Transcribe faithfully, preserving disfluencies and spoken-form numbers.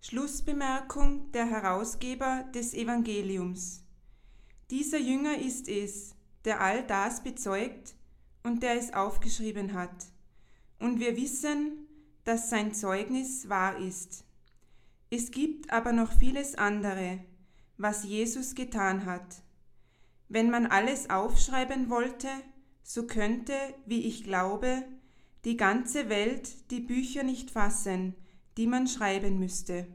Schlussbemerkung der Herausgeber des Evangeliums. Dieser Jünger ist es, der all das bezeugt und der es aufgeschrieben hat. Und wir wissen, dass sein Zeugnis wahr ist. Es gibt aber noch vieles andere, was Jesus getan hat. Wenn man alles aufschreiben wollte, so könnte, wie ich glaube, die ganze Welt die Bücher nicht fassen, die man schreiben müsste.